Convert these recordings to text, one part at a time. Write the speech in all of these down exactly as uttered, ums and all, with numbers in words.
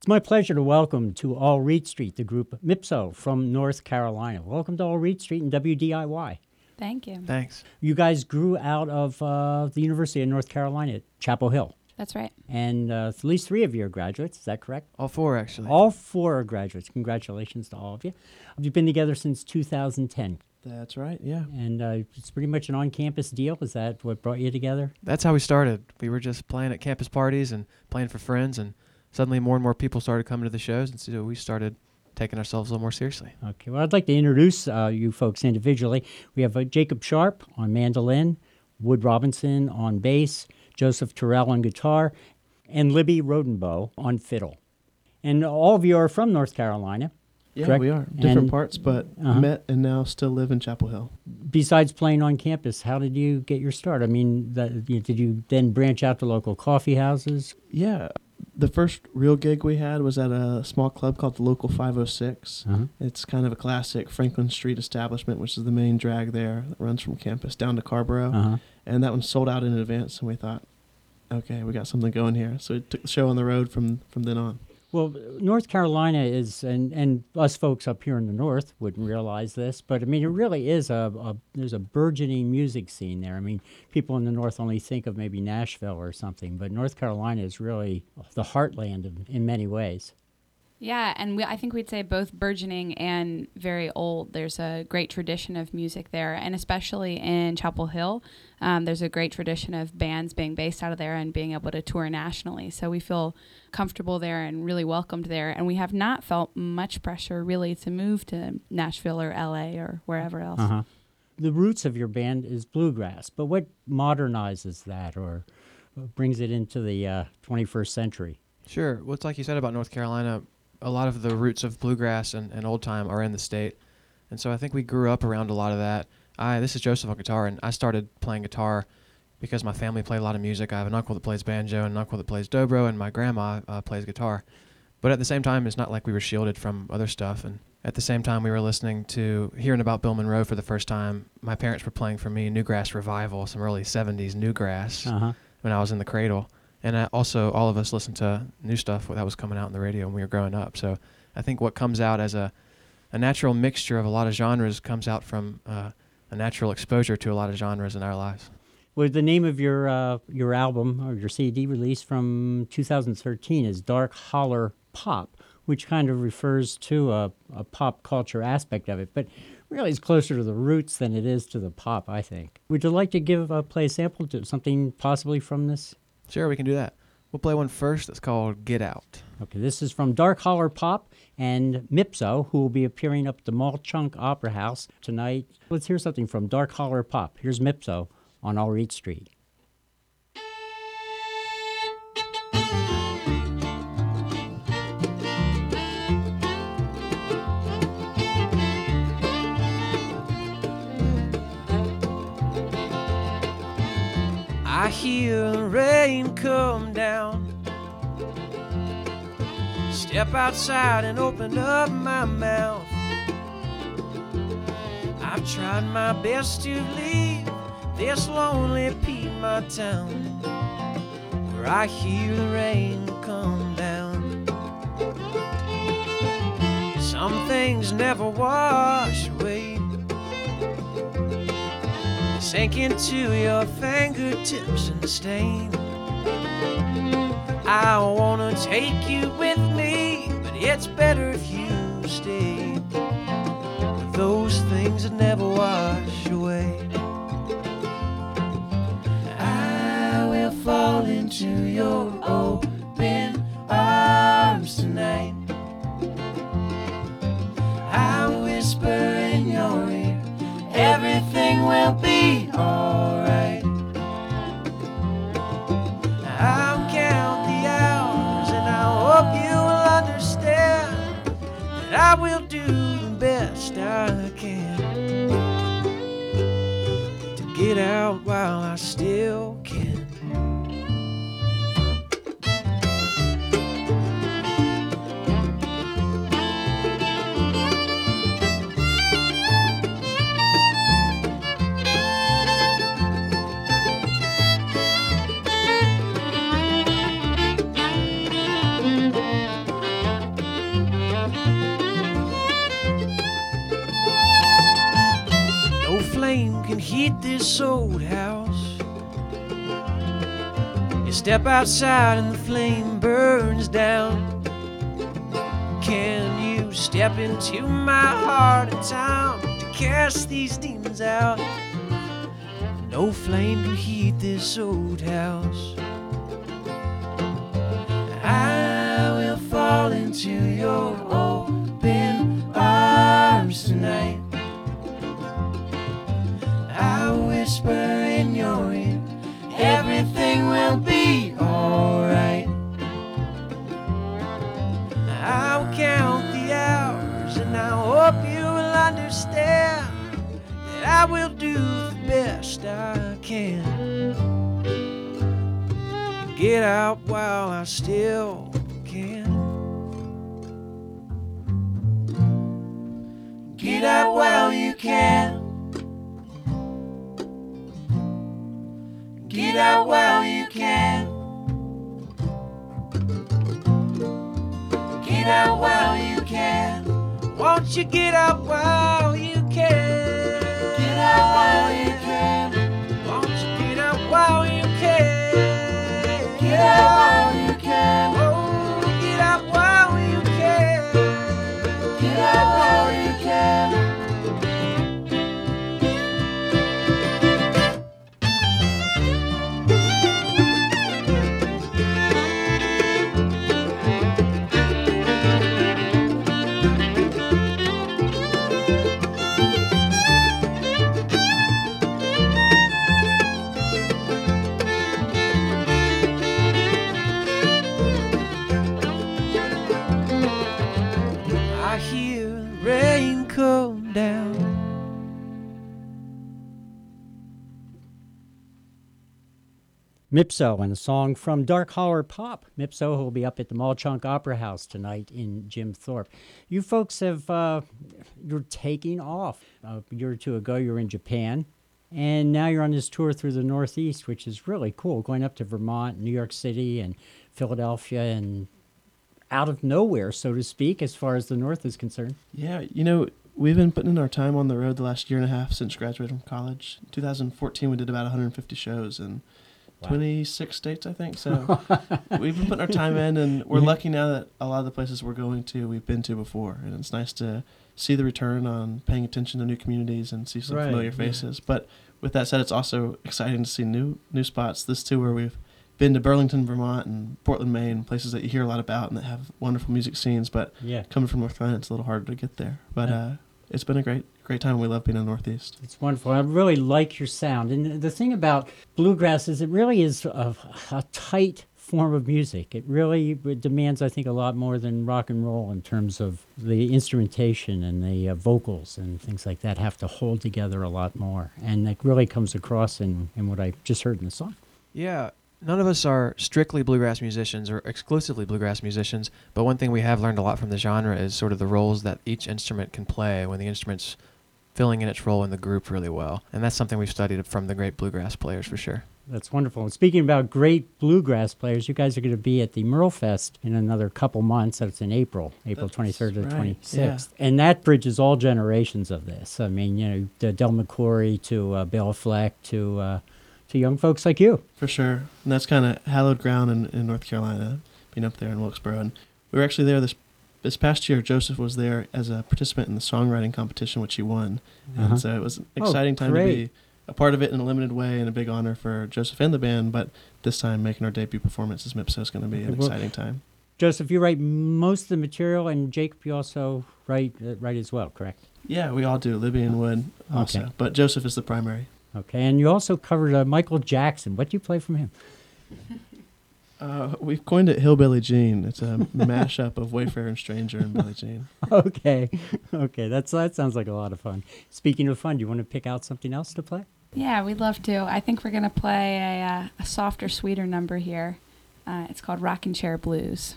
It's my pleasure to welcome to All Reed Street the group Mipso from North Carolina. Welcome to All Reed Street and W D I Y. Thank you. Thanks. You guys grew out of uh, the University of North Carolina at Chapel Hill. That's right. And uh, at least three of you are graduates, is that correct? All four, actually. All four are graduates. Congratulations to all of you. You've been together since two thousand ten. That's right, yeah. And uh, it's pretty much an on-campus deal. Is that what brought you together? That's how we started. We were just playing at campus parties and playing for friends, and suddenly more and more people started coming to the shows, and so we started taking ourselves a little more seriously. Okay, well, I'd like to introduce uh, you folks individually. We have uh, Jacob Sharp on mandolin, Wood Robinson on bass, Joseph Terrell on guitar, and Libby Rodenbow on fiddle. And all of you are from North Carolina. Yeah, correct? we are. Different And- parts, but Uh-huh. met and now still live in Chapel Hill. Besides playing on campus, how did you get your start? I mean, that, you, did you then branch out to local coffee houses? Yeah, the first real gig we had was at a small club called the Local five oh six. Uh-huh. It's kind of a classic Franklin Street establishment, which is the main drag there that runs from campus down to Carborough. Uh-huh. And that one sold out in advance, and we thought, okay, we got something going here. So we took the show on the road from, from then on. Well, North Carolina is, and, and us folks up here in the north wouldn't realize this, but I mean, it really is a, a, there's a burgeoning music scene there. I mean, people in the north only think of maybe Nashville or something, but North Carolina is really the heartland in, in many ways. Yeah, and we, I think we'd say both burgeoning and very old. There's a great tradition of music there, and especially in Chapel Hill, um, there's a great tradition of bands being based out of there and being able to tour nationally. So we feel comfortable there and really welcomed there, and we have not felt much pressure really to move to Nashville or L A or wherever else. Uh-huh. The roots of your band is bluegrass, but what modernizes that or brings it into the uh, twenty-first century? Sure. Well, it's like you said about North Carolina, a lot of the roots of bluegrass and, and old time are in the state. And so I think we grew up around a lot of that. I This is Joseph on guitar, and I started playing guitar because my family played a lot of music. I have an uncle that plays banjo and an uncle that plays dobro, and my grandma uh, plays guitar. But at the same time, it's not like we were shielded from other stuff. And at the same time, we were listening to, hearing about Bill Monroe for the first time. My parents were playing for me Newgrass Revival, some early seventies Newgrass, Uh-huh. when I was in the cradle. And uh, also, all of us listened to new stuff that was coming out on the radio when we were growing up. So I think what comes out as a, a natural mixture of a lot of genres comes out from uh, a natural exposure to a lot of genres in our lives. Well, the name of your uh, your album or your C D release from two thousand thirteen is Dark Holler Pop, which kind of refers to a, a pop culture aspect of it, but really it's closer to the roots than it is to the pop, I think. Would you like to give uh, play a sample to something possibly from this? Sure, we can do that. We'll play one first that's called Get Out. Okay, this is from Dark Holler Pop and Mipso, who will be appearing up at the Mall Chunk Opera House tonight. Let's hear something from Dark Holler Pop. Here's Mipso on All Reed Street. I hear the rain come down. Step outside and open up my mouth. I've tried my best to leave this lonely Piedmont town where I hear the rain come down. Some things never wash away, sink into your fingertips and stain. I wanna take you with me, but it's better if you stay with those things that never wash away. I will fall into your open arms tonight. I whisper in your ear, everything will be alright. I'll count the hours and I hope you will understand that I will do the best I can to get out while I still can. this old house. You step outside and the flame burns down. Can you step into my heart of town to cast these demons out? No flame can heat this old house. I will fall into your open arms tonight. I whisper in your ear, everything will be alright. I will count the hours and I hope you will understand that I will do the best I can. Get out while I still can. Get out while you can. Get out while you can. Get out while you can. Won't you get out while you can? Get out while you can. Won't you get out while you can? Get out while you can. Oh, get out while you can. Get out while you can. I hear rain come down. Mipso and a song from Dark Holler Pop. Mipso, who will be up at the Mall Chunk Opera House tonight in Jim Thorpe. You folks have, uh, you're taking off. Uh, a year or two ago, you were in Japan, and now you're on this tour through the Northeast, which is really cool, going up to Vermont, New York City, and Philadelphia, and out of nowhere, so to speak, as far as the North is concerned. Yeah, you know, we've been putting in our time on the road the last year and a half since graduating from college. In two thousand fourteen, we did about one hundred fifty shows in Wow. twenty-six states, I think. So we've been putting our time in, and we're Mhm. lucky now that a lot of the places we're going to, we've been to before. And it's nice to see the return on paying attention to new communities and see some Right, familiar yeah. faces. But with that said, it's also exciting to see new new spots. This tour, we've been to Burlington, Vermont, and Portland, Maine, places that you hear a lot about and that have wonderful music scenes. But Yeah. coming from North Carolina, it's a little harder to get there. But Yeah. uh, it's been a great great time. We love being in the Northeast. It's wonderful. I really like your sound. And the thing about bluegrass is it really is a, a tight form of music. It really demands, I think, a lot more than rock and roll in terms of the instrumentation and the uh, vocals and things like that have to hold together a lot more. And that really comes across in, in what I just heard in the song. Yeah, none of us are strictly bluegrass musicians or exclusively bluegrass musicians, but one thing we have learned a lot from the genre is sort of the roles that each instrument can play when the instrument's filling in its role in the group really well. And that's something we've studied from the great bluegrass players for sure. That's wonderful. And speaking about great bluegrass players, you guys are going to be at the Merle Fest in another couple months. That's in April, April That's twenty-third to the right, twenty-sixth. And that bridges all generations of this. I mean, you know, the Del McCoury to uh, Bill Fleck to uh, to young folks like you. For sure. And that's kind of hallowed ground in, in North Carolina, being up there in Wilkesboro. And we were actually there this this past year. Joseph was there as a participant in the songwriting competition, which he won. Uh-huh. And so it was an Oh, exciting time to great. be a part of it in a limited way, and a big honor for Joseph and the band. But this time, making our debut performance as Mipso is going to be an Well, exciting time. Joseph, you write most of the material, and Jacob, you also write uh, write as well, correct? Yeah, we all do. Libby and Wood also. Okay. But Joseph is the primary. Okay, and you also covered uh, Michael Jackson. What do you play from him? Uh, we've coined it Hillbilly Jean. It's a mashup of Wayfarer and Stranger and Billie Jean. Okay, okay, that's that sounds like a lot of fun. Speaking of fun, do you want to pick out something else to play? Yeah, we'd love to. I think we're going to play a, uh, a softer, sweeter number here. Uh, it's called Rockin' Chair Blues.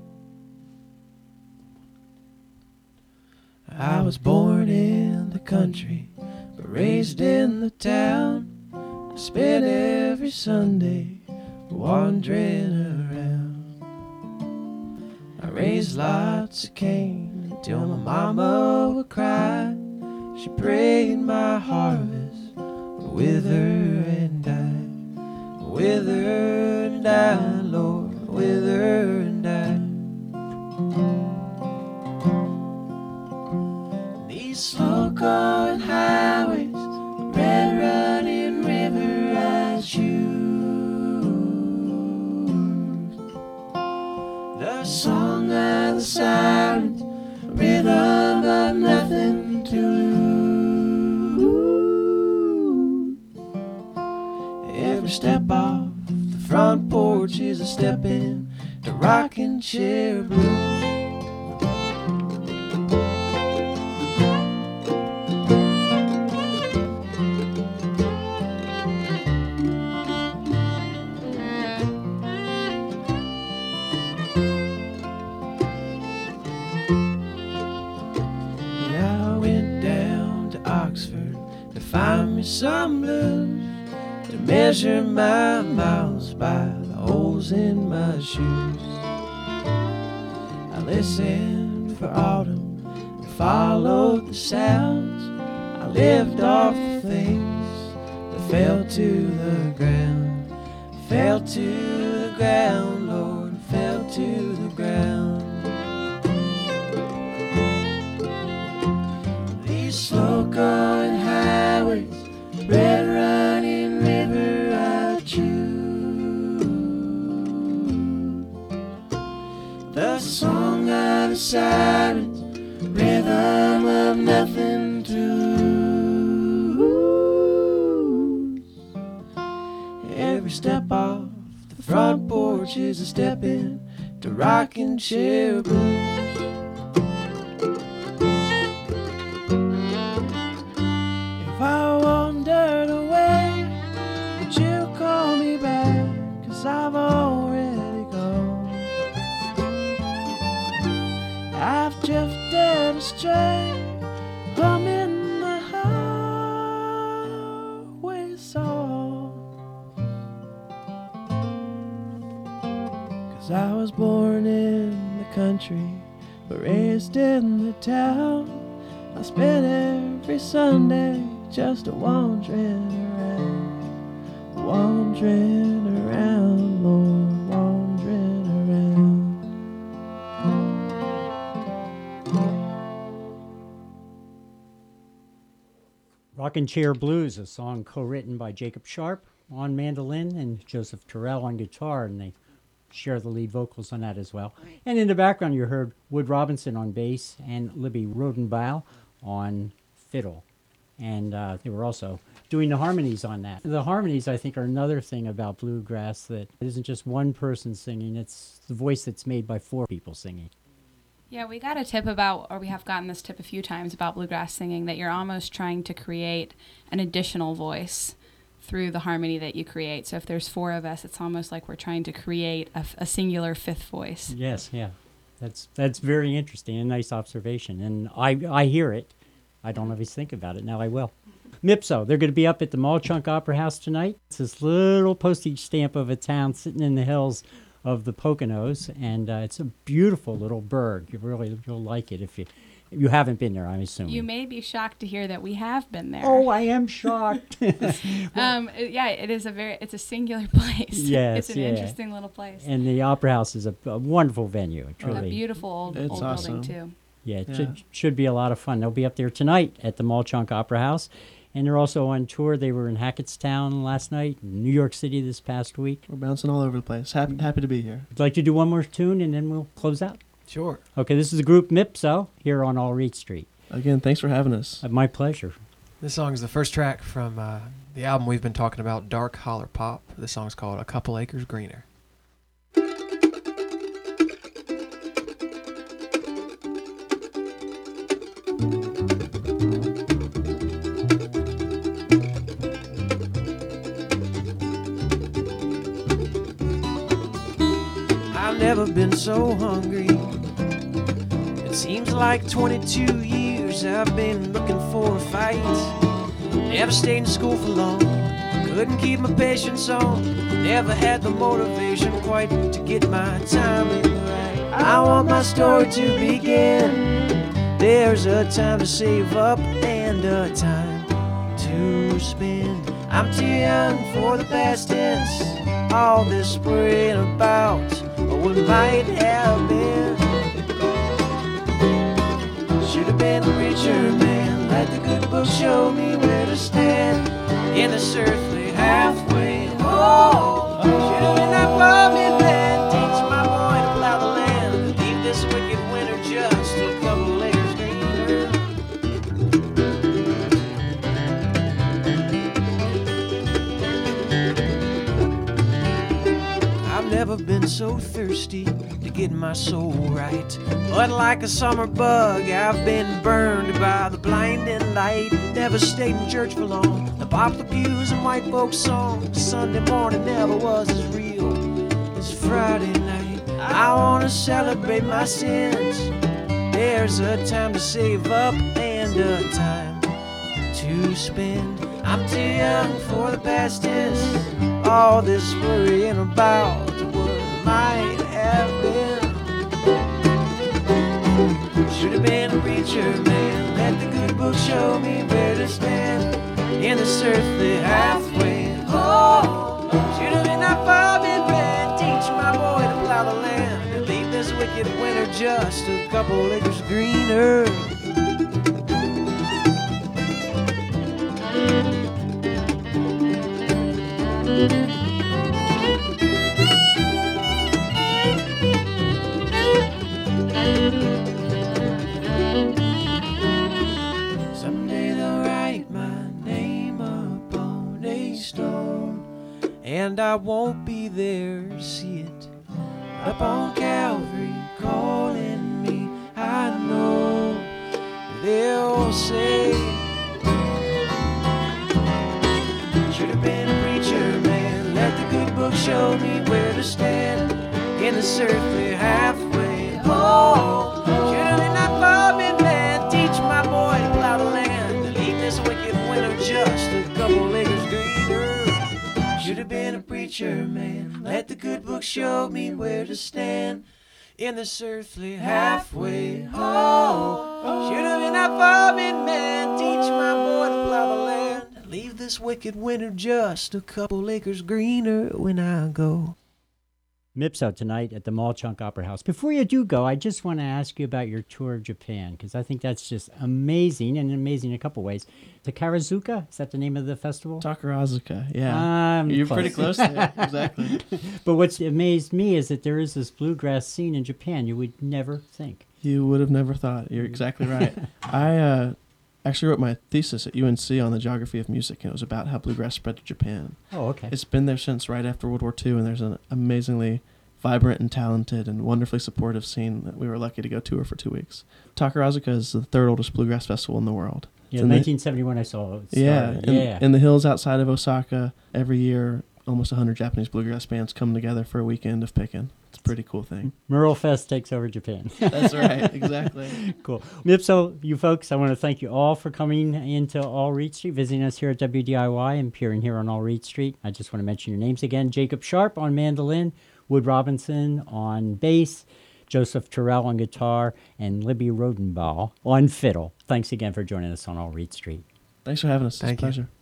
I was born in the country, but raised in the town. I spent every Sunday wandering around. I raised lots of cane until my mama would cry. She prayed my harvest would wither and die, wither and die, Lord, wither and die. These slow-going highways, red running river I choose. The song of the sirens, rhythm of nothing to lose. Every step off the front porch is a step in the rocking chair blues. Find me some blues to measure my miles by the holes in my shoes. I listened for autumn and followed the sounds. I lived off the things that fell to the ground, fell to the ground, Lord, fell to the ground. These slow-going highways, red running river I choose. The song of the sirens, rhythm of nothing to lose. Every step off the front porch is a step in to rocking chair blues. If I wandered away, would you call me back? 'Cause I've already gone. I've drifted astray, humming the highway song. 'Cause I was born in the country, but raised in the town. I spent every Sunday just a wandering around, wandering around, Lord, wandering around. Rockin' Chair Blues, a song co-written by Jacob Sharp on mandolin and Joseph Terrell on guitar, and they share the lead vocals on that as well. And in the background you heard Wood Robinson on bass and Libby Rodenbaugh on fiddle. And uh, they were also doing the harmonies on that. The harmonies, I think, are another thing about bluegrass, that it isn't just one person singing, it's the voice that's made by four people singing. Yeah, we got a tip about, or we have gotten this tip a few times about bluegrass singing, that you're almost trying to create an additional voice through the harmony that you create. So if there's four of us, it's almost like we're trying to create a, a singular fifth voice. Yes, yeah. That's that's very interesting, a nice observation. And I, I hear it. I don't always think about it. Now I will. Mipso, they're going to be up at the Mall Chunk Opera House tonight. It's this little postage stamp of a town sitting in the hills of the Poconos, and uh, it's a beautiful little burg. You really, you'll like it if you you haven't been there, I'm assuming. You may be shocked to hear that we have been there. Oh, I am shocked. um, it- yeah, it is a very, it's a singular place. Yes, it's an yeah. interesting little place. And the Opera House is a, a wonderful venue. a Truly. beautiful old, It's old awesome. building too. Yeah, it Yeah. Should, should be a lot of fun. They'll be up there tonight at the Mall Chunk Opera House. And they're also on tour. They were in Hackettstown last night, New York City this past week. We're bouncing all over the place. Happy, happy to be here. Would like to do one more tune and then we'll close out? Sure. Okay, this is the group Mipso here on All Reed Street. Again, thanks for having us. Uh, my pleasure. This song is the first track from uh, the album we've been talking about, Dark Holler Pop. This song's called A Couple Acres Greener. I've never been so hungry. It seems like twenty-two years I've been looking for a fight. Never stayed in school for long, couldn't keep my patience on. Never had the motivation quite to get my timing right. I want my story to begin. There's a time to save up and a time to spend. I'm too young for the past tense. All this worrying about what might have been. Should have been a preacher man. Let the good book show me where to stand in this earthly halfway home. Should have been that farming man. Teach my boy to plow the land. Leave this wicked winter just a couple acres greener. I've never been so thirsty to get my soul right, but like a summer bug, I've been burned by the blinding light. Never stayed in church for long. The poplar pews and white folks songs. Sunday morning never was as real as Friday night. I wanna celebrate my sins. There's a time to save up and a time to spend. I'm too young for the past tense. All this worrying about what might have been. Should have been a preacher man. Let the good book show me where to stand in this earthly halfway home. Should have been that farming man. Teach my boy to plow the land and leave this wicked winter just a couple acres greener. Someday they'll write my name upon a stone, and I won't be there to see it. Up on Calvary calling me, I know they'll say, should have been a preacher man. Let the good book show me where to stand in this earthly halfway home. Should have been that farming man. Teach my boy to plow the land and leave this wicked winter just a couple acres greener. Should have been a preacher man. Let the good book show me where to stand in this earthly halfway home. Should have been that farming man. Teach my boy to plow the land. Leave this wicked winter just a couple acres greener when I go. Mipso tonight at the Mall Chunk Opera House. Before you do go, I just want to ask you about your tour of Japan, because I think that's just amazing, and amazing in a couple ways. Takarazuka, is that the name of the festival? Takarazuka, yeah. I'm You're close. pretty close there, exactly. But what's amazed me is that there is this bluegrass scene in Japan you would never think. You would have never thought. You're exactly right. I uh, actually wrote my thesis at U N C on the geography of music, and it was about how bluegrass spread to Japan. Oh, okay. It's been there since right after World War Two, and there's an amazingly vibrant and talented and wonderfully supportive scene that we were lucky to go tour for two weeks. Takarazuka is the third oldest bluegrass festival in the world. Yeah, in the- nineteen seventy-one I saw it. Yeah, started. in, yeah. in the hills outside of Osaka, every year almost one hundred Japanese bluegrass bands come together for a weekend of picking. It's a pretty cool thing. Merle Fest takes over Japan. That's right, exactly. Cool. Mipso, you folks, I want to thank you all for coming into All Reed Street, visiting us here at W D I Y and appearing here on All Reed Street. I just want to mention your names again. Jacob Sharp on mandolin, Wood Robinson on bass, Joseph Terrell on guitar, and Libby Rodenbaugh on fiddle. Thanks again for joining us on All Reed Street. Thanks for having us. It's Thank a you. pleasure.